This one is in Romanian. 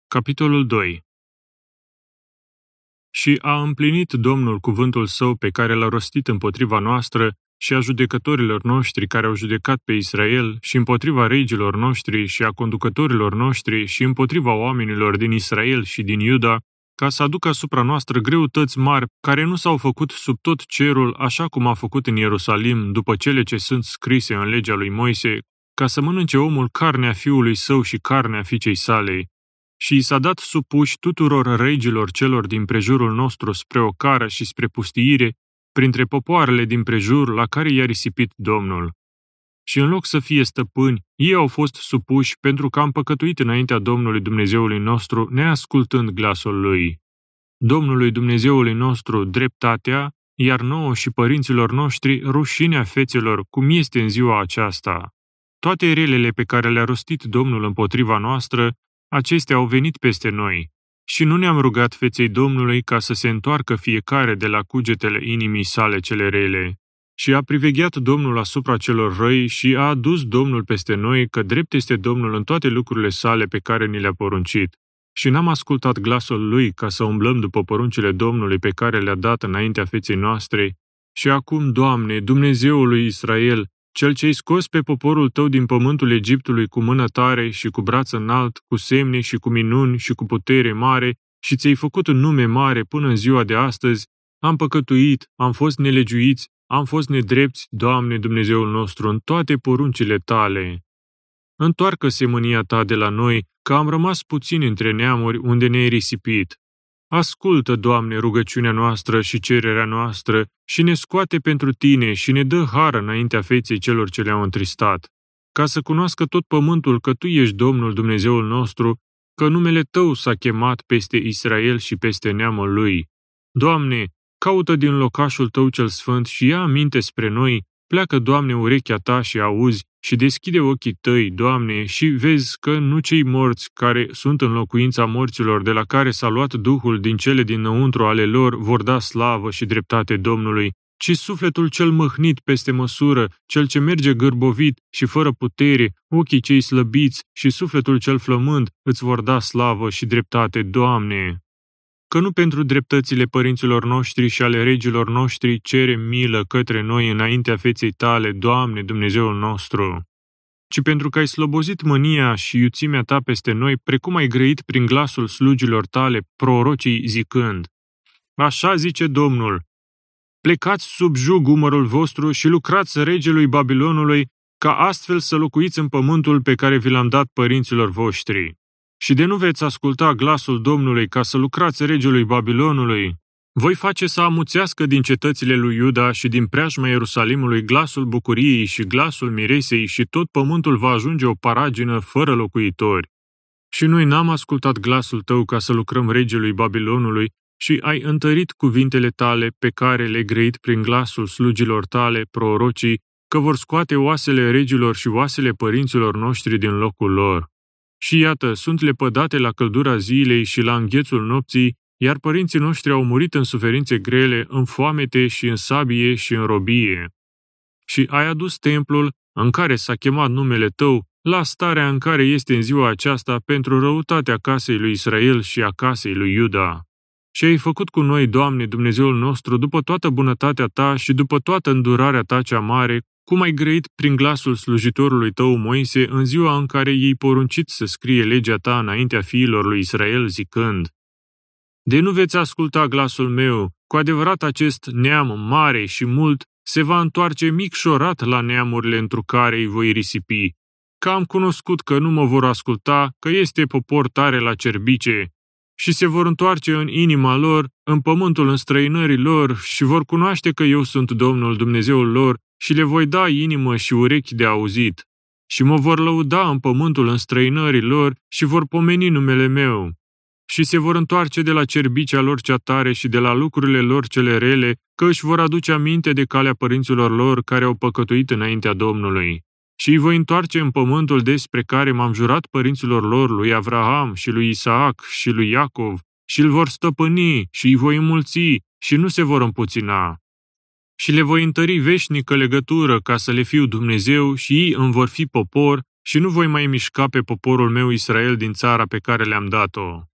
Capitolul 2. Și a împlinit Domnul cuvântul său pe care l-a rostit împotriva noastră și a judecătorilor noștri care au judecat pe Israel și împotriva regilor noștri și a conducătorilor noștri și împotriva oamenilor din Israel și din Iuda, ca să aducă asupra noastră greutăți mari care nu s-au făcut sub tot cerul așa cum a făcut în Ierusalim după cele ce sunt scrise în legea lui Moise, ca să mănânce omul carnea fiului său și carnea fiicei salei. Și i s-a dat supuși tuturor regilor celor din prejurul nostru spre ocară și spre pustiire, printre popoarele din prejur la care i-a risipit Domnul. Și în loc să fie stăpâni, ei au fost supuși pentru că am păcătuit înaintea Domnului Dumnezeului nostru, neascultând glasul Lui. Domnului Dumnezeului nostru dreptatea, iar nouă și părinților noștri rușinea fețelor, cum este în ziua aceasta. Toate relele pe care le-a rostit Domnul împotriva noastră, acestea au venit peste noi. Și nu ne-am rugat feței Domnului ca să se întoarcă fiecare de la cugetele inimii sale cele rele. Și a privegheat Domnul asupra celor răi și a adus Domnul peste noi că drept este Domnul în toate lucrurile sale pe care ni le-a poruncit. Și n-am ascultat glasul Lui ca să umblăm după poruncile Domnului pe care le-a dat înaintea feței noastre. Și acum, Doamne, Dumnezeul lui Israel, Cel ce-ai scos pe poporul Tău din pământul Egiptului cu mână tare și cu braț înalt, cu semne și cu minuni și cu putere mare, și ți-ai făcut un nume mare până în ziua de astăzi, am păcătuit, am fost nelegiuiți, am fost nedrepți, Doamne Dumnezeul nostru, în toate poruncile Tale. Întoarcă-se mânia Ta de la noi, că am rămas puțini între neamuri unde ne-ai risipit. Ascultă, Doamne, rugăciunea noastră și cererea noastră și ne scoate pentru Tine și ne dă har înaintea feței celor ce le-au întristat, ca să cunoască tot pământul că Tu ești Domnul Dumnezeul nostru, că numele Tău s-a chemat peste Israel și peste neamul lui. Doamne, caută din locașul Tău cel sfânt și ia aminte spre noi, pleacă, Doamne, urechea Ta și auzi și deschide ochii Tăi, Doamne, și vezi că nu cei morți care sunt în locuința morților de la care s-a luat Duhul din cele dinăuntru ale lor vor da slavă și dreptate Domnului, ci sufletul cel mâhnit peste măsură, cel ce merge gârbovit și fără putere, ochii cei slăbiți și sufletul cel flămând îți vor da slavă și dreptate, Doamne. Că nu pentru dreptățile părinților noștri și ale regilor noștri cerem milă către noi înaintea feței Tale, Doamne, Dumnezeul nostru, ci pentru că ai slobozit mânia și iuțimea Ta peste noi, precum ai grăit prin glasul slugilor Tale, prorocii, zicând: Așa zice Domnul, plecați sub jug umărul vostru și lucrați regelui Babilonului, ca astfel să locuiți în pământul pe care vi l-am dat părinților voștri. Și de nu veți asculta glasul Domnului ca să lucrați regelui Babilonului, voi face să amuțească din cetățile lui Iuda și din preajma Ierusalimului glasul bucuriei și glasul miresei și tot pământul va ajunge o paragină fără locuitori. Și noi n-am ascultat glasul Tău ca să lucrăm regelui Babilonului și ai întărit cuvintele Tale pe care le-ai grăit prin glasul slugilor Tale, prorocii, că vor scoate oasele regilor și oasele părinților noștri din locul lor. Și iată, sunt lepădate la căldura zilei și la înghețul nopții, iar părinții noștri au murit în suferințe grele, în foamete și în sabie și în robie. Și ai adus templul, în care s-a chemat numele Tău, la starea în care este în ziua aceasta pentru răutatea casei lui Israel și a casei lui Iuda. Și ai făcut cu noi, Doamne, Dumnezeul nostru, după toată bunătatea Ta și după toată îndurarea Ta cea mare, cum ai grăit prin glasul slujitorului Tău Moise în ziua în care i-ai poruncit să scrie legea Ta înaintea fiilor lui Israel, zicând: De nu veți asculta glasul meu, cu adevărat acest neam mare și mult se va întoarce micșorat la neamurile întru care îi voi risipi, că am cunoscut că nu mă vor asculta, că este popor tare la cerbice, și se vor întoarce în inima lor, în pământul înstrăinării lor, și vor cunoaște că eu sunt Domnul Dumnezeul lor, și le voi da inimă și urechi de auzit. Și mă vor lăuda în pământul înstrăinării lor și vor pomeni numele meu. Și se vor întoarce de la cerbicea lor cea tare și de la lucrurile lor cele rele, că își vor aduce aminte de calea părinților lor care au păcătuit înaintea Domnului. Și îi voi întoarce în pământul despre care m-am jurat părinților lor, lui Avraham și lui Isaac și lui Iacov, și îl vor stăpâni și îi voi înmulți și nu se vor împuțina. Și le voi întări veșnică legătură ca să le fiu Dumnezeu și ei îmi vor fi popor și nu voi mai mișca pe poporul meu Israel din țara pe care le-am dat-o.